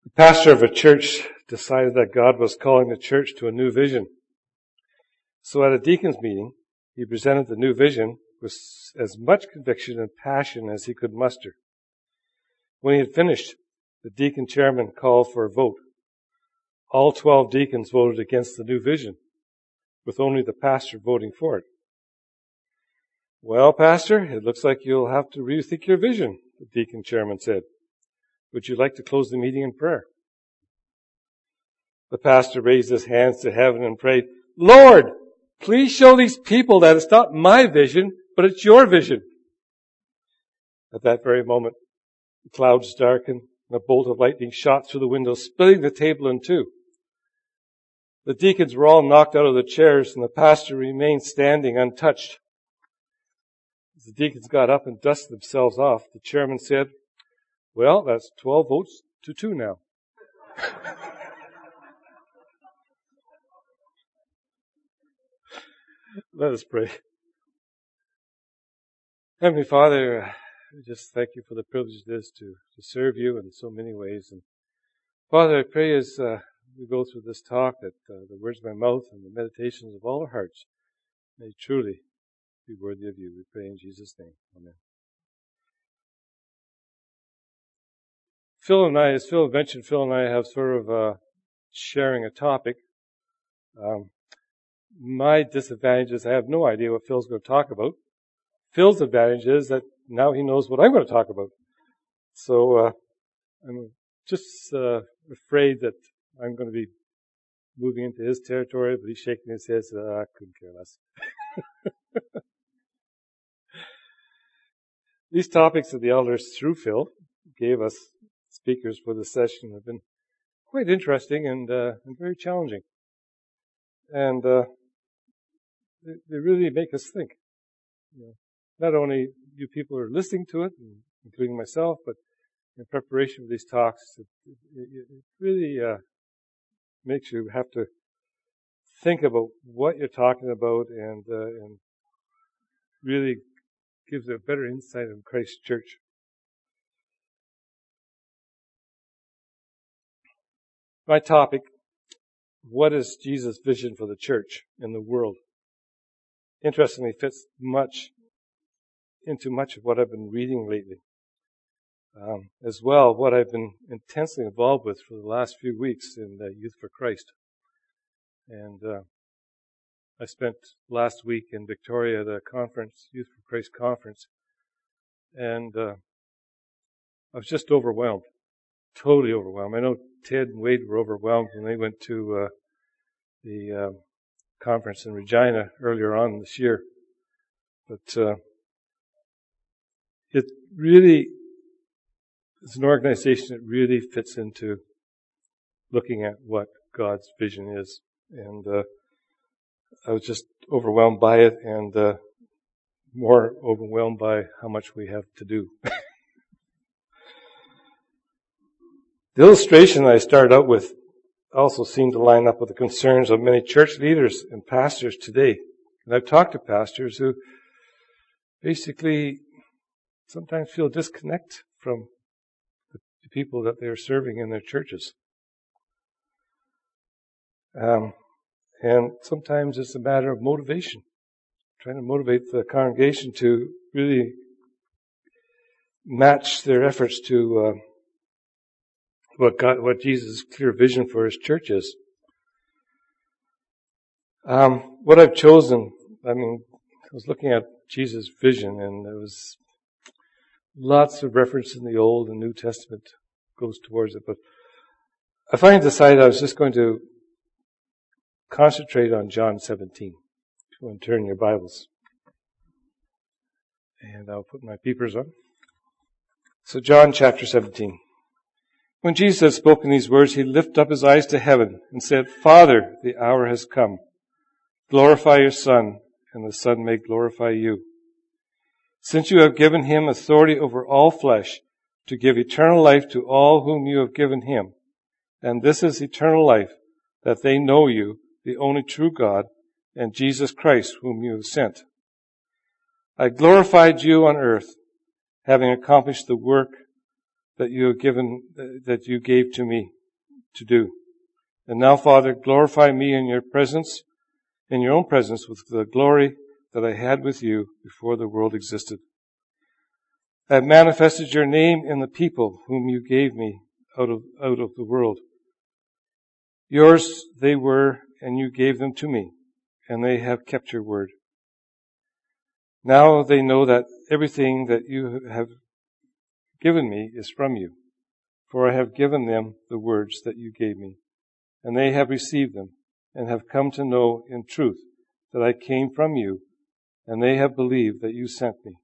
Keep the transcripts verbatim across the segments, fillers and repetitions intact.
The pastor of a church decided that God was calling the church to a new vision. So at a deacon's meeting, he presented the new vision with as much conviction and passion as he could muster. When he had finished, the deacon chairman called for a vote. All twelve deacons voted against the new vision, with only the pastor voting for it. "Well, pastor, it looks like you'll have to rethink your vision," the deacon chairman said. "Would you like to close the meeting in prayer?" The pastor raised his hands to heaven and prayed, "Lord, please show these people that it's not my vision, but it's your vision." At that very moment, the clouds darkened and a bolt of lightning shot through the window, splitting the table in two. The deacons were all knocked out of the chairs and the pastor remained standing untouched. As the deacons got up and dusted themselves off, the chairman said, "Well, that's twelve votes to two now." Let us pray. Heavenly Father, we just thank you for the privilege it is to, to serve you in so many ways. And Father, I pray as uh, we go through this talk that uh, the words of my mouth and the meditations of all our hearts may truly be worthy of you. We pray in Jesus' name. Amen. Phil and I, as Phil mentioned, Phil and I have sort of uh, sharing a topic. Um, my disadvantage is I have no idea what Phil's going to talk about. Phil's advantage is that now he knows what I'm going to talk about. So uh, I'm just uh, afraid that I'm going to be moving into his territory, but he's shaking his head, so uh, I couldn't care less. These topics that the elders, through Phil, gave us speakers for the session have been quite interesting and, uh, and very challenging. And uh, they, they really make us think. You know, not only you people are listening to it, including myself, but in preparation for these talks, it, it, it really uh, makes you have to think about what you're talking about and, uh, and really gives a better insight of Christ's church. My topic, what is Jesus' vision for the church in the world? Interestingly, fits much into much of what I've been reading lately. Um, as well, what I've been intensely involved with for the last few weeks in uh, Youth for Christ. And uh, I spent last week in Victoria at a conference, Youth for Christ conference, and uh, I was just overwhelmed, totally overwhelmed. I know Ted and Wade were overwhelmed when they went to uh, the uh, conference in Regina earlier on this year. But uh, it really is an organization that really fits into looking at what God's vision is. And uh, I was just overwhelmed by it and uh, more overwhelmed by how much we have to do. The illustration I started out with also seemed to line up with the concerns of many church leaders and pastors today. And I've talked to pastors who basically sometimes feel disconnect from the people that they're serving in their churches. Um, and sometimes it's a matter of motivation, trying to motivate the congregation to really match their efforts to uh, what God, what Jesus' clear vision for His church is. Um, what I've chosen, I mean, I was looking at Jesus' vision, and there was lots of reference in the Old and New Testament goes towards it, but I finally decided I was just going to concentrate on John seventeen. If you want to turn your Bibles. And I'll put my peepers on. So John chapter seventeen. When Jesus had spoken these words, He lifted up His eyes to heaven and said, "Father, the hour has come. Glorify your Son, and the Son may glorify you. Since you have given Him authority over all flesh, to give eternal life to all whom you have given Him. And this is eternal life, that they know you, the only true God, and Jesus Christ, whom you have sent. I glorified you on earth, having accomplished the work that you have given, that you gave to me to do. And now, Father, glorify me in your presence, in your own presence, with the glory that I had with you before the world existed. I have manifested your name in the people whom you gave me out of, out of the world. Yours they were, and you gave them to me, and they have kept your word. Now they know that everything that you have given me is from you, for I have given them the words that you gave me, and they have received them, and have come to know in truth that I came from you, and they have believed that you sent me.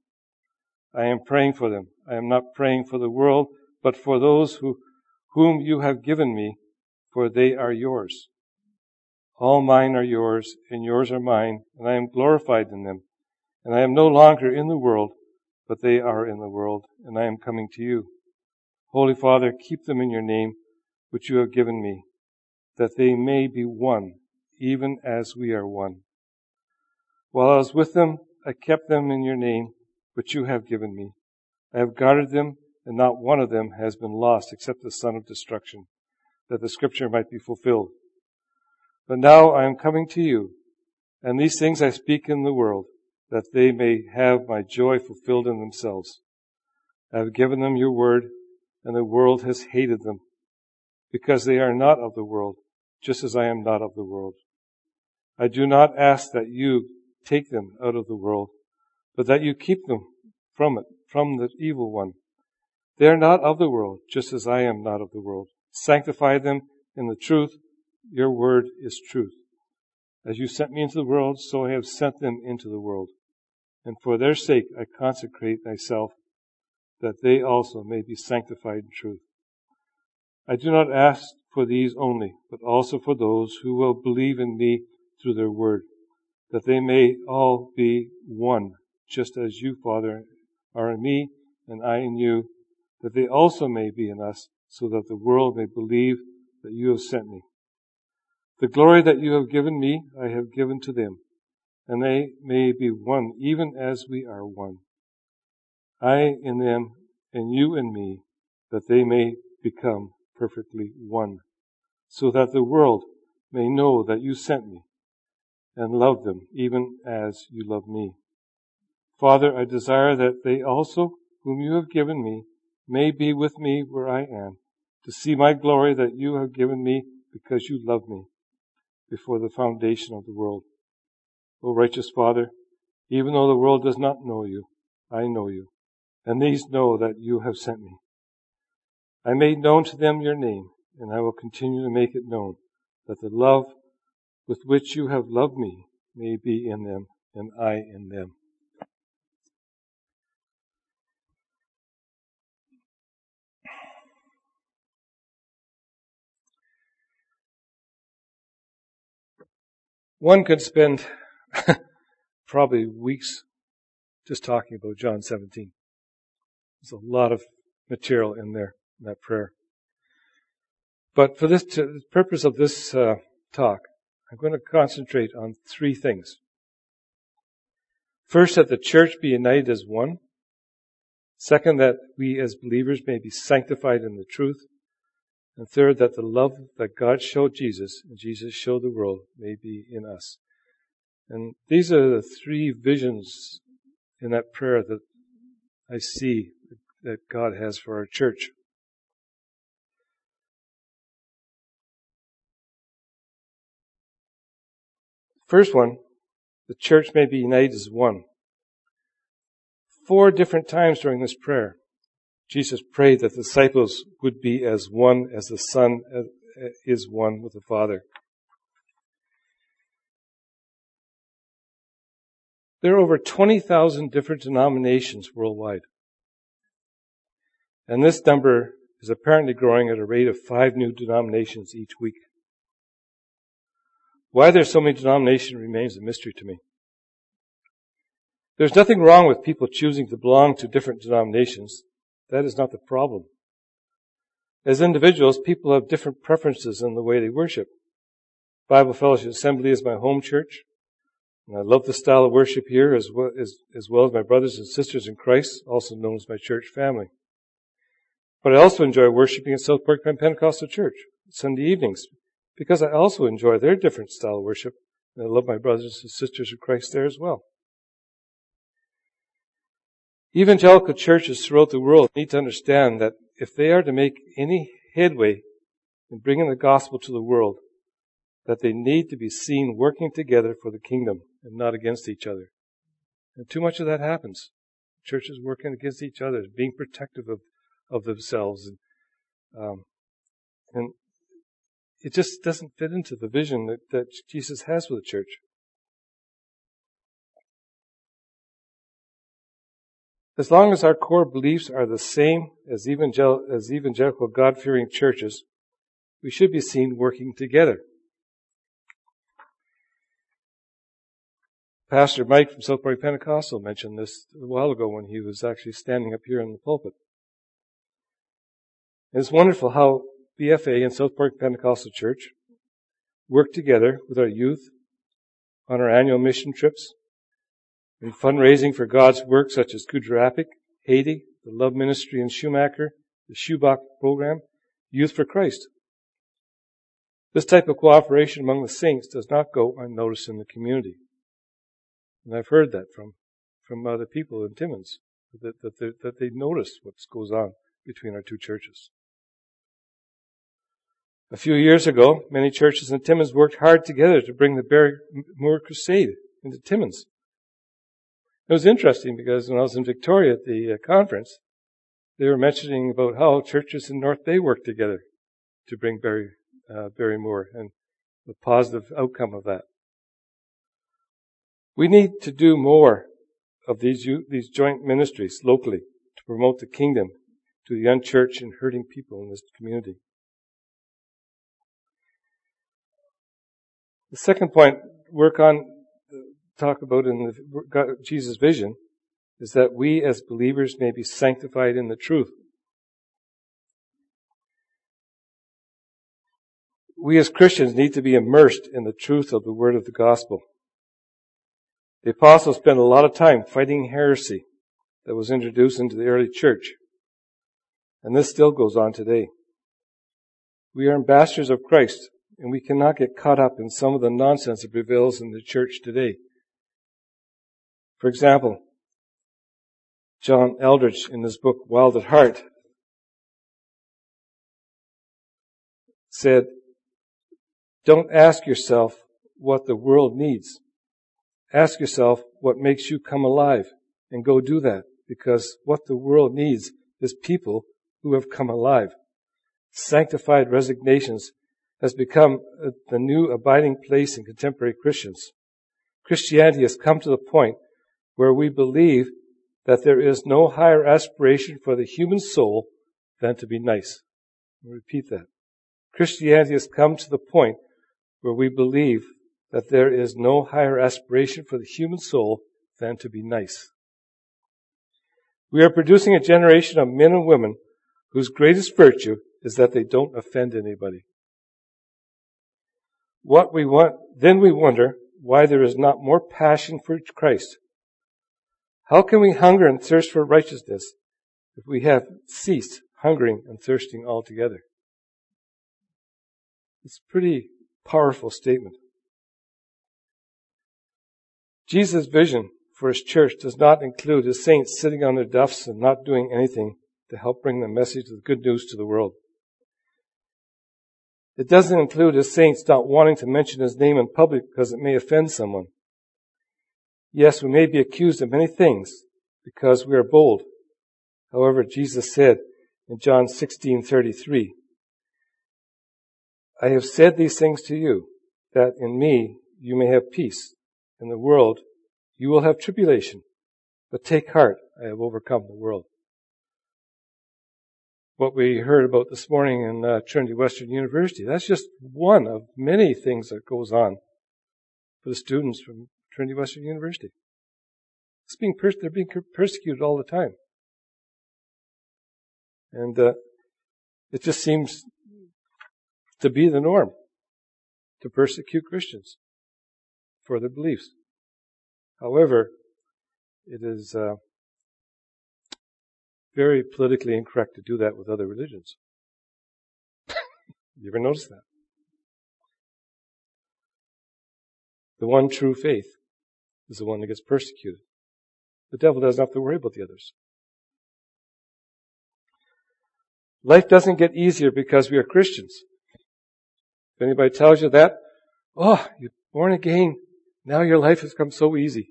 I am praying for them. I am not praying for the world, but for those who, whom you have given me, for they are yours. All mine are yours, and yours are mine, and I am glorified in them. And I am no longer in the world, but they are in the world, and I am coming to you. Holy Father, keep them in your name, which you have given me, that they may be one, even as we are one. While I was with them, I kept them in your name, which you have given me. I have guarded them, and not one of them has been lost except the son of destruction, that the scripture might be fulfilled. But now I am coming to you, and these things I speak in the world, that they may have my joy fulfilled in themselves. I have given them your word, and the world has hated them, because they are not of the world, just as I am not of the world. I do not ask that you take them out of the world, but that you keep them from it, from the evil one. They are not of the world, just as I am not of the world. Sanctify them in the truth. Your word is truth. As you sent me into the world, so I have sent them into the world. And for their sake I consecrate myself, that they also may be sanctified in truth. I do not ask for these only, but also for those who will believe in me through their word, that they may all be one, just as you, Father, are in me, and I in you, that they also may be in us, so that the world may believe that you have sent me. The glory that you have given me, I have given to them, and they may be one, even as we are one. I in them, and you in me, that they may become perfectly one, so that the world may know that you sent me, and love them, even as you love me. Father, I desire that they also, whom you have given me, may be with me where I am, to see my glory that you have given me because you loved me before the foundation of the world. O righteous Father, even though the world does not know you, I know you, and these know that you have sent me. I made known to them your name, and I will continue to make it known, that the love with which you have loved me may be in them, and I in them. One could spend probably weeks just talking about John seventeen. There's a lot of material in there, in that prayer. But for this, to, the purpose of this uh, talk, I'm going to concentrate on three things. First, that the church be united as one. Second, that we as believers may be sanctified in the truth. And third, that the love that God showed Jesus and Jesus showed the world may be in us. And these are the three visions in that prayer that I see that God has for our church. First one, the church may be united as one. Four different times during this prayer, Jesus prayed that the disciples would be as one as the Son is one with the Father. There are over twenty thousand different denominations worldwide. And this number is apparently growing at a rate of five new denominations each week. Why there's so many denominations remains a mystery to me. There's nothing wrong with people choosing to belong to different denominations. That is not the problem. As individuals, people have different preferences in the way they worship. Bible Fellowship Assembly is my home church. And I love the style of worship here as well as, as well as my brothers and sisters in Christ, also known as my church family. But I also enjoy worshiping at South Park Pentecostal Church Sunday evenings because I also enjoy their different style of worship. And I love my brothers and sisters of Christ there as well. Evangelical churches throughout the world need to understand that if they are to make any headway in bringing the gospel to the world, that they need to be seen working together for the kingdom and not against each other. And too much of that happens. Churches working against each other, being protective of, of themselves. And, um, and it just doesn't fit into the vision that, that Jesus has for the church. As long as our core beliefs are the same as, evangel- as evangelical God-fearing churches, we should be seen working together. Pastor Mike from South Park Pentecostal mentioned this a while ago when he was actually standing up here in the pulpit. It's wonderful how B F A and South Park Pentecostal Church work together with our youth on our annual mission trips, in fundraising for God's work such as Kudrapic, Haiti, the Love Ministry in Schumacher, the Schubach program, Youth for Christ. This type of cooperation among the saints does not go unnoticed in the community. And I've heard that from, from other people in Timmins, that, that, they, that they notice what goes on between our two churches. A few years ago, many churches in Timmins worked hard together to bring the Barry Moore Crusade into Timmins. It was interesting because when I was in Victoria at the uh, conference, they were mentioning about how churches in North Bay work together to bring Barry, uh, Barry Moore and the positive outcome of that. We need to do more of these these joint ministries locally to promote the kingdom to the unchurched and hurting people in this community. The second point, work on, talk about in the God, Jesus' vision, is that we as believers may be sanctified in the truth. We as Christians need to be immersed in the truth of the word of the gospel. The apostles spent a lot of time fighting heresy that was introduced into the early church. And this still goes on today. We are ambassadors of Christ, and we cannot get caught up in some of the nonsense that prevails in the church today. For example, John Eldridge in his book Wild at Heart said, "Don't ask yourself what the world needs. Ask yourself what makes you come alive and go do that, because what the world needs is people who have come alive." Sanctified resignations has become the new abiding place in contemporary Christians. Christianity has come to the point where we believe that there is no higher aspiration for the human soul than to be nice. I'll repeat that. Christianity has come to the point where we believe that there is no higher aspiration for the human soul than to be nice. We are producing a generation of men and women whose greatest virtue is that they don't offend anybody. What we want, then we wonder why there is not more passion for Christ. How can we hunger and thirst for righteousness if we have ceased hungering and thirsting altogether? It's a pretty powerful statement. Jesus' vision for his church does not include his saints sitting on their duffs and not doing anything to help bring the message of the good news to the world. It doesn't include his saints not wanting to mention his name in public because it may offend someone. Yes, we may be accused of many things because we are bold. However, Jesus said in John sixteen thirty-three, "I have said these things to you, that in me you may have peace. In the world you will have tribulation, but take heart, I have overcome the world." What we heard about this morning in uh, Trinity Western University, that's just one of many things that goes on for the students from Trinity Western University. It's being pers- they're being persecuted all the time. And uh, it just seems to be the norm to persecute Christians for their beliefs. However, it is uh, very politically incorrect to do that with other religions. You ever notice that? The one true faith is the one that gets persecuted. The devil doesn't have to worry about the others. Life doesn't get easier because we are Christians. If anybody tells you that, oh, you're born again, now your life has come so easy.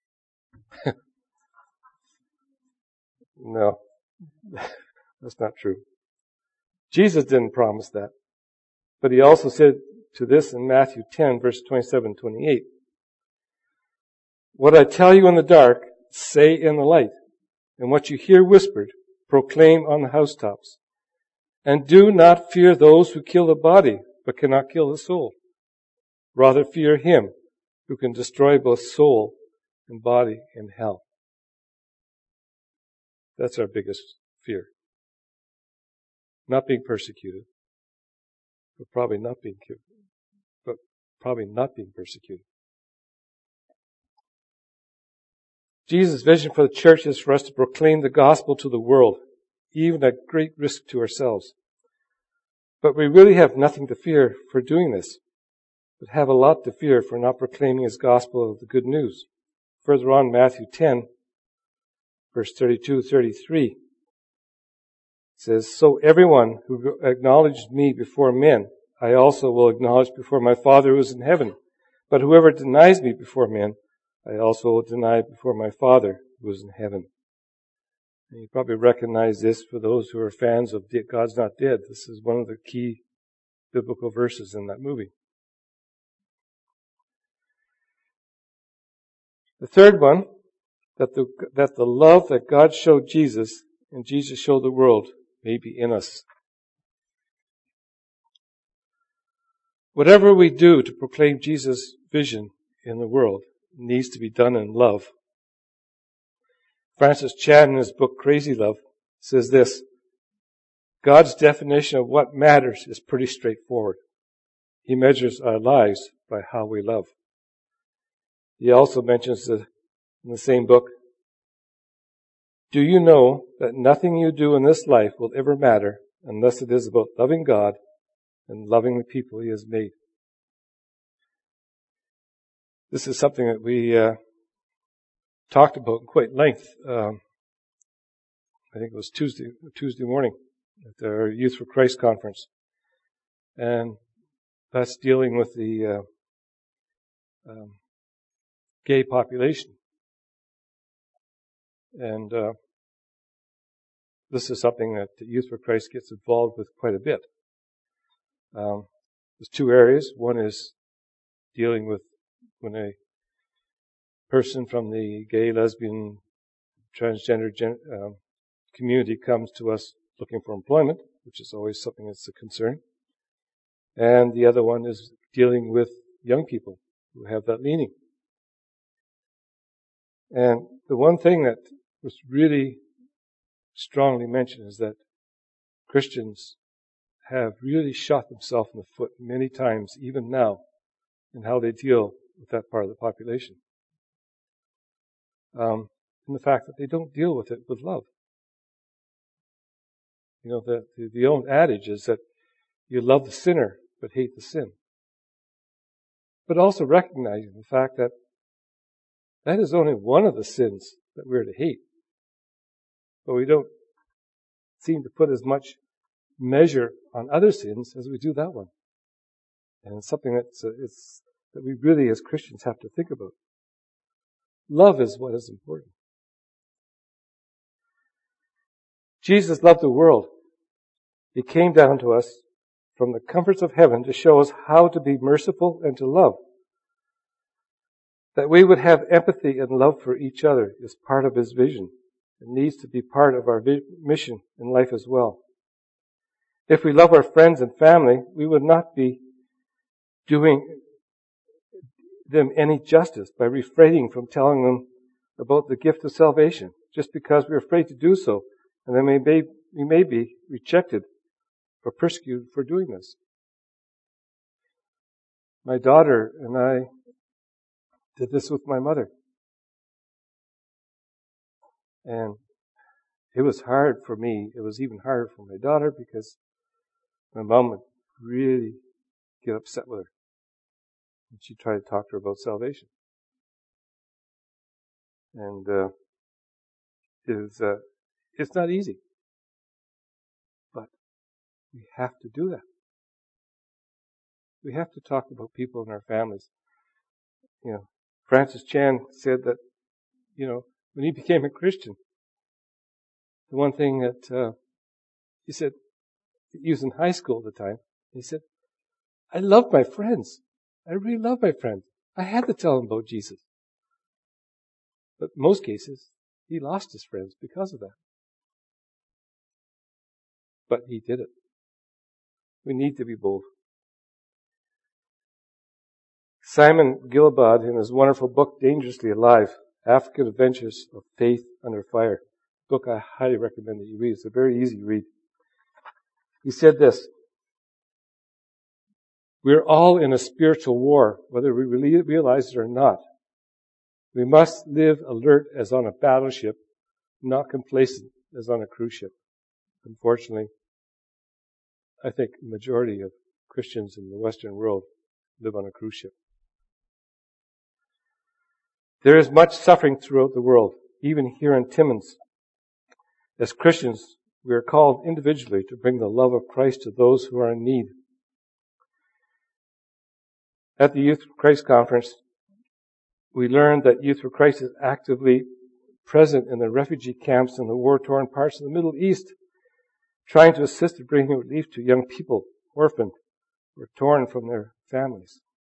No, that's not true. Jesus didn't promise that. But he also said to this in Matthew ten, verse twenty-seven, twenty-eight. What I tell you in the dark, say in the light. And what you hear whispered, proclaim on the housetops. And do not fear those who kill the body, but cannot kill the soul. Rather fear him who can destroy both soul and body in hell. That's our biggest fear. Not being persecuted, but probably not being but probably not being persecuted. Jesus' vision for the church is for us to proclaim the gospel to the world, even at great risk to ourselves. But we really have nothing to fear for doing this, but have a lot to fear for not proclaiming his gospel of the good news. Further on, Matthew ten, verse thirty-two, thirty-three, says, so everyone who acknowledges me before men, I also will acknowledge before my Father who is in heaven. But whoever denies me before men, I also will deny before my Father who is in heaven. And you probably recognize this for those who are fans of God's Not Dead. This is one of the key biblical verses in that movie. The third one, that the, that the love that God showed Jesus and Jesus showed the world may be in us. Whatever we do to proclaim Jesus' vision in the world needs to be done in love. Francis Chan, in his book Crazy Love, says this: God's definition of what matters is pretty straightforward. He measures our lives by how we love. He also mentions the, in the same book, do you know that nothing you do in this life will ever matter unless it is about loving God and loving the people He has made? This is something that we uh, talked about in quite length. Um, I think it was Tuesday Tuesday morning at our Youth for Christ conference, and that's dealing with the uh, um, gay population. And uh, this is something that the Youth for Christ gets involved with quite a bit. Um, there's two areas. One is dealing with when a person from the gay, lesbian, transgender gen- um, community comes to us looking for employment, which is always something that's a concern. And the other one is dealing with young people who have that leaning. And the one thing that was really strongly mentioned is that Christians have really shot themselves in the foot many times, even now, in how they deal with that part of the population. Um, and the fact that they don't deal with it with love. You know, the, the, the old adage is that you love the sinner, but hate the sin. But also recognizing the fact that that is only one of the sins that we're to hate. But we don't seem to put as much measure on other sins as we do that one. And it's something that's, uh, it's, that we really as Christians have to think about. Love is what is important. Jesus loved the world. He came down to us from the comforts of heaven to show us how to be merciful and to love. That we would have empathy and love for each other is part of His vision. It needs to be part of our mission in life as well. If we love our friends and family, we would not be doing them any justice by refraining from telling them about the gift of salvation, just because we're afraid to do so, and then we may, we may be rejected or persecuted for doing this. My daughter and I did this with my mother. And it was hard for me. It was even harder for my daughter because my mom would really get upset with her. And she'd try to talk to her about salvation. And uh, it is, uh, it's not easy. But we have to do that. We have to talk about people in our families. You know, Francis Chan said that, you know, when he became a Christian, the one thing that uh, he said, he was in high school at the time, he said, I love my friends. I really love my friends. I had to tell them about Jesus. But in most cases, he lost his friends because of that. But he did it. We need to be bold. Simon Gilbard, in his wonderful book, Dangerously Alive, African Adventures of Faith Under Fire, book I highly recommend that you read. It's a very easy read. He said this, we're all in a spiritual war, whether we really realize it or not. We must live alert as on a battleship, not complacent as on a cruise ship. Unfortunately, I think the majority of Christians in the Western world live on a cruise ship. There is much suffering throughout the world, even here in Timmins. As Christians, we are called individually to bring the love of Christ to those who are in need. At the Youth for Christ conference, we learned that Youth for Christ is actively present in the refugee camps in the war-torn parts of the Middle East, trying to assist in bringing relief to young people, orphaned, or torn from their families.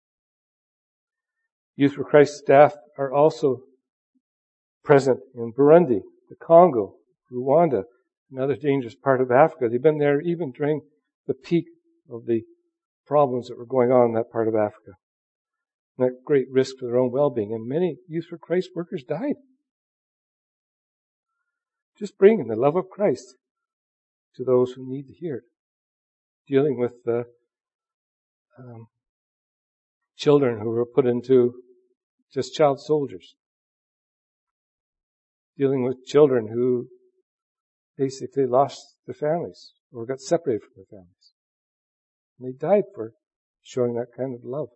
Youth for Christ staff are also present in Burundi, the Congo, Rwanda, another dangerous part of Africa. They've been there even during the peak of the problems that were going on in that part of Africa. And at great risk for their own well-being. And many Youth for Christ workers died. Just bringing the love of Christ to those who need to hear it. Dealing with the um, children who were put into just child soldiers. Dealing with children who basically lost their families or got separated from their families. And they died for showing that kind of love.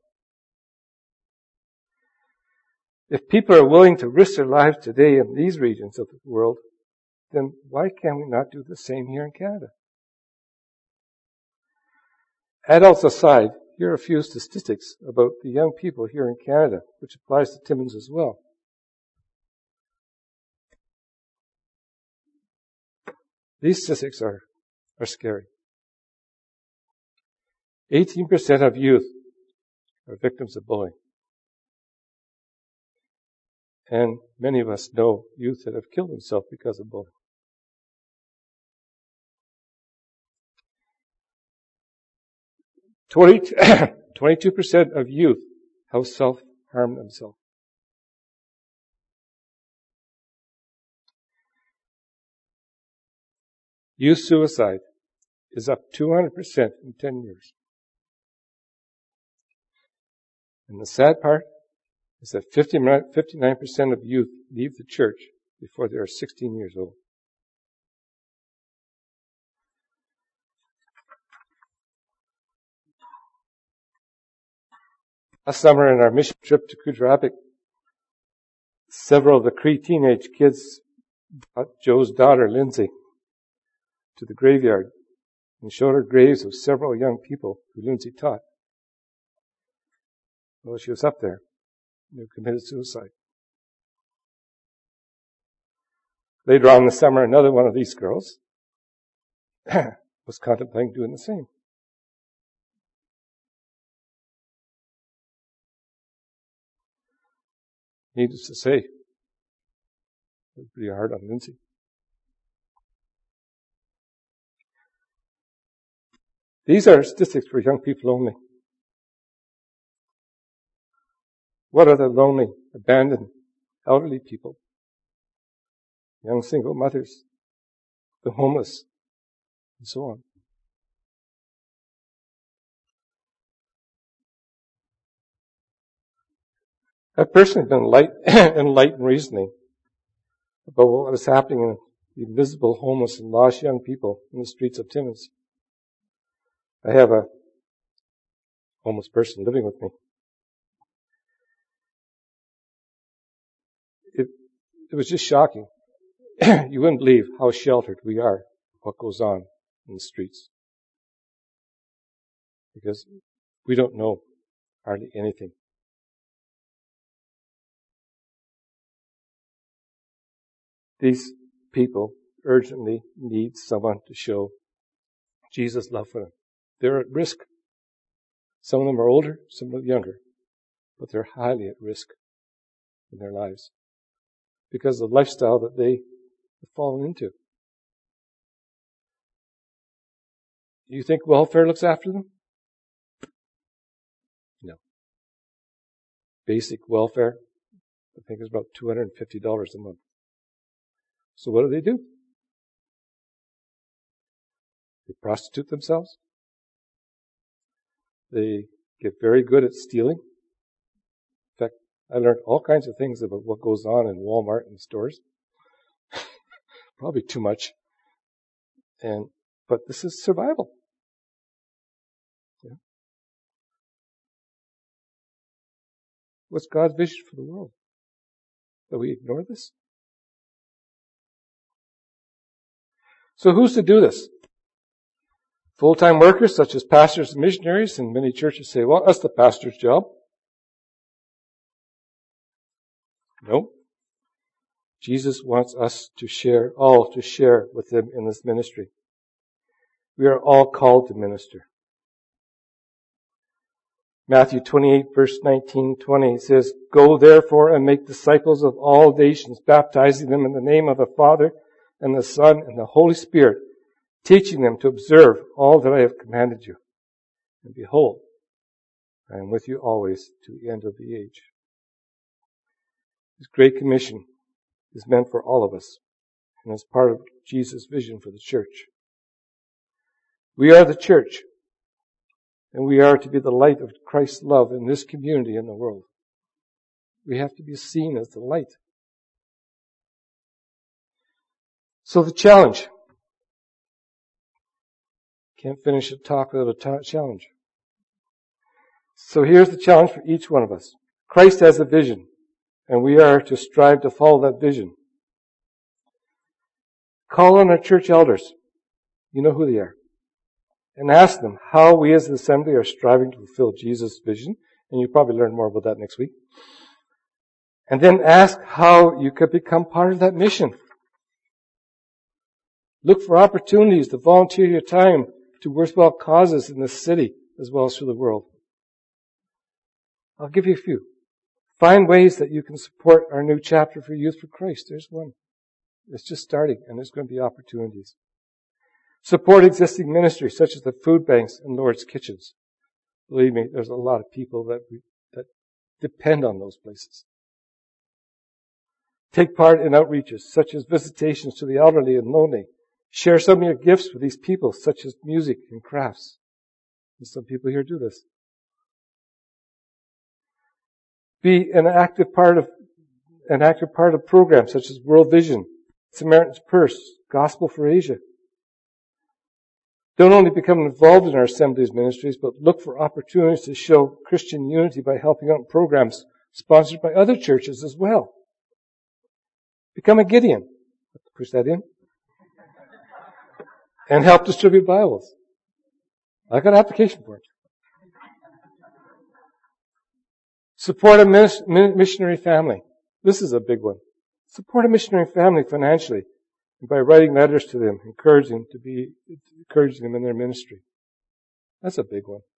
If people are willing to risk their lives today in these regions of the world, then why can we not do the same here in Canada? Adults aside, here are a few statistics about the young people here in Canada, which applies to Timmins as well. These statistics are, are scary. eighteen percent of youth are victims of bullying. And many of us know youth that have killed themselves because of bullying. twenty-two percent of youth have self-harmed themselves. Youth suicide is up two hundred percent in ten years. And the sad part is that fifty-nine percent of youth leave the church before they are sixteen years old. Last summer in our mission trip to Kudrapik, several of the Cree teenage kids brought Joe's daughter, Lindsay, to the graveyard and showed her graves of several young people who Lindsay taught. Well, she was up there. They committed suicide. Later on in the summer, another one of these girls was contemplating doing the same. Needless to say, it was pretty hard on Lindsay. These are statistics for young people only. What are the lonely, abandoned, elderly people, young single mothers, the homeless, and so on? I've personally been light, enlightened recently about what was happening in the invisible homeless and lost young people in the streets of Timmins. I have a homeless person living with me. It, it was just shocking. You wouldn't believe how sheltered we are, what goes on in the streets. Because we don't know hardly anything. These people urgently need someone to show Jesus' love for them. They're at risk. Some of them are older, some are younger, but they're highly at risk in their lives because of the lifestyle that they have fallen into. You think welfare looks after them? No. Basic welfare, I think, is about two hundred fifty dollars a month. So what do they do? They prostitute themselves. They get very good at stealing. In fact, I learned all kinds of things about what goes on in Walmart and stores. Probably too much. And but this is survival. Yeah. What's God's vision for the world? That we ignore this? So who's to do this? Full-time workers such as pastors and missionaries, and many churches say, well, that's the pastor's job. No. Jesus wants us to share, all to share with Him in this ministry. We are all called to minister. Matthew twenty-eight, verse nineteen, twenty says, go therefore and make disciples of all nations, baptizing them in the name of the Father and the Son and the Holy Spirit, teaching them to observe all that I have commanded you. And behold, I am with you always to the end of the age. This great commission is meant for all of us, and is part of Jesus' vision for the church. We are the church, and we are to be the light of Christ's love in this community and the world. We have to be seen as the light. So the challenge. Can't finish a talk without a ta- challenge. So here's the challenge for each one of us. Christ has a vision, and we are to strive to follow that vision. Call on our church elders. You know who they are. And ask them how we as an assembly are striving to fulfill Jesus' vision. And you'll probably learn more about that next week. And then ask how you could become part of that mission. Look for opportunities to volunteer your time to worthwhile causes in this city as well as through the world. I'll give you a few. Find ways that you can support our new chapter for Youth for Christ. There's one. It's just starting, and there's going to be opportunities. Support existing ministries such as the food banks and Lord's Kitchens. Believe me, there's a lot of people that we, that depend on those places. Take part in outreaches such as visitations to the elderly and lonely. Share some of your gifts with these people, such as music and crafts. And some people here do this. Be an active part of an active part of programs such as World Vision, Samaritan's Purse, Gospel for Asia. Don't only become involved in our Assembly's ministries, but look for opportunities to show Christian unity by helping out in programs sponsored by other churches as well. Become a Gideon. Push that in. And help distribute Bibles. I got an application for it. Support a missionary family. This is a big one. Support a missionary family financially by writing letters to them, encouraging to be, encouraging them in their ministry. That's a big one.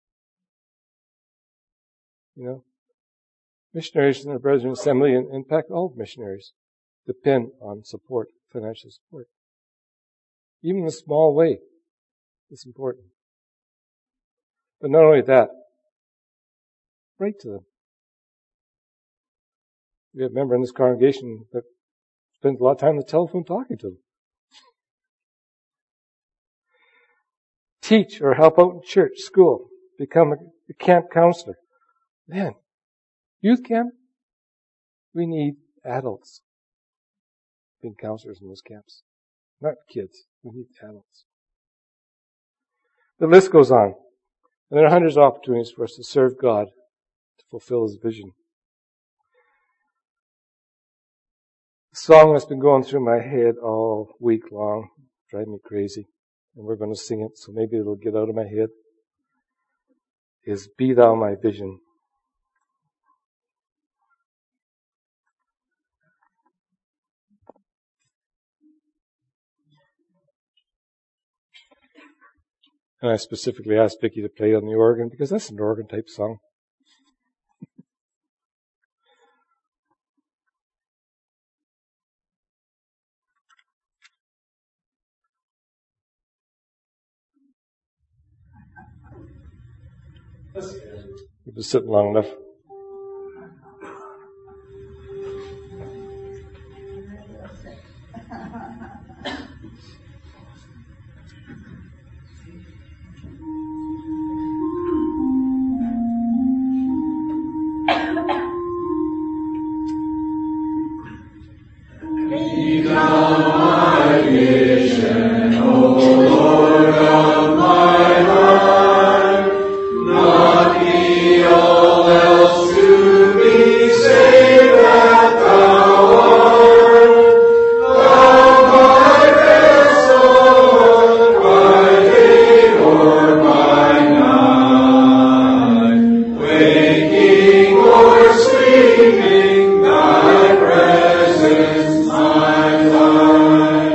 You know, missionaries in the Brethren Assembly, and in fact all missionaries, depend on support, financial support. Even in a small way, it's important. But not only that, write to them. We have a member in this congregation that spends a lot of time on the telephone talking to them. Teach or help out in church, school. Become a, a camp counselor. Man, youth camp, we need adults being counselors in those camps. not kids. We need adults. The list goes on. And there are hundreds of opportunities for us to serve God, to fulfill His vision. The song that's been going through my head all week long, driving me crazy, and we're going to sing it, so maybe it'll get out of my head, is Be Thou My Vision. And I specifically asked Vicki to play on the organ because that's an organ type song. We've been sitting long enough. Be thou my vision, O Lord of my heart, not be all else to me, save that thou art. Thou my vessel, by day or by night, waking or sleeping, thy presence my life.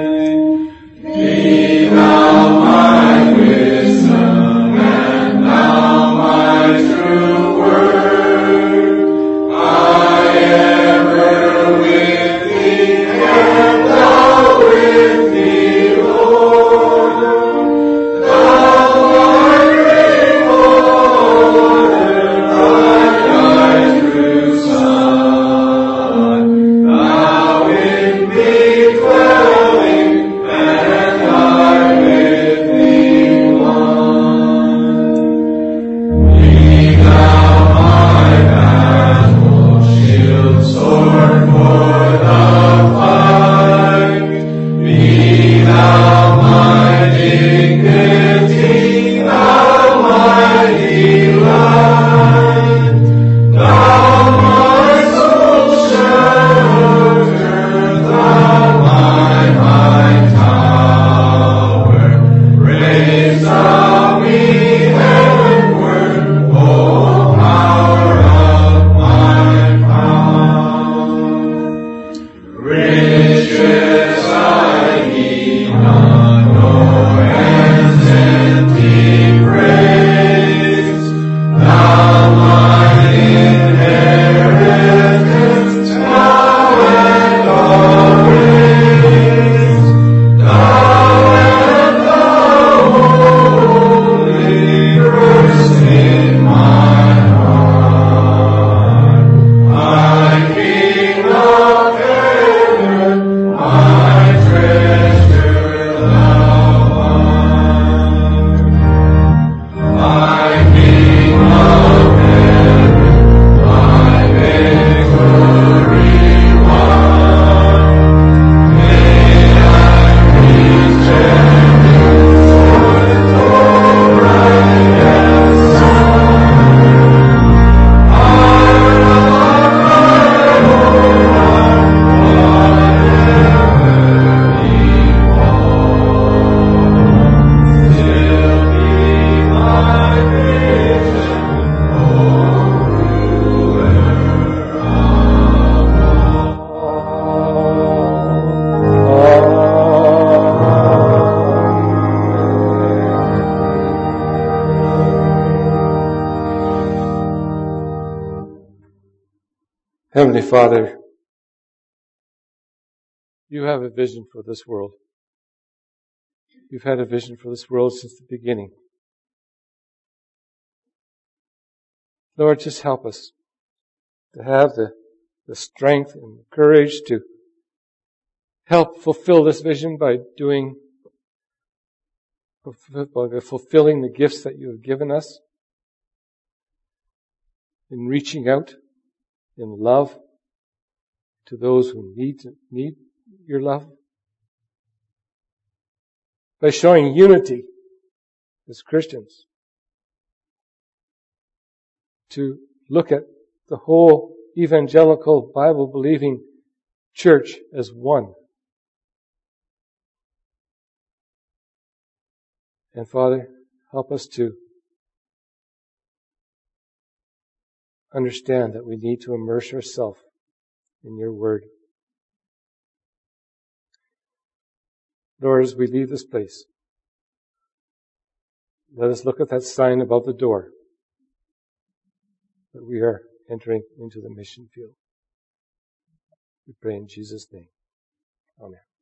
Be thou my wisdom, and thou my true word. I ever with thee, and thou with me, Lord. Thou art great Lord, thy true Son. Thou in me dwelling, and I with thee one. Be thou my battle shield, sword for the fight. Be thou my dignity, thou my delight. Thou my soul shelter, thou my high tower. Raise thou me heavenward, O power of my power. Riches I need not, nor ends empty praise. Thou my inheritance, now and always. Thou and thou Holy Ghost in my heart. My King of heaven, my treasure thou art. My King of heaven, my victory won. May I reach heaven's O righteous Son. Heart of my own heart, whatever befalls, still be my vision, O ruler of all. Heavenly Father, you have a vision for this world. You've had a vision for this world since the beginning. Lord, just help us to have the, the strength and the courage to help fulfill this vision by doing, by fulfilling the gifts that you have given us, in reaching out in love to those who need need your love. by showing unity as Christians, to look at the whole evangelical Bible-believing church as one. And Father, help us to understand that we need to immerse ourselves in your word. Lord, as we leave this place, let us look at that sign above the door that we are entering into the mission field. We pray in Jesus' name. Amen.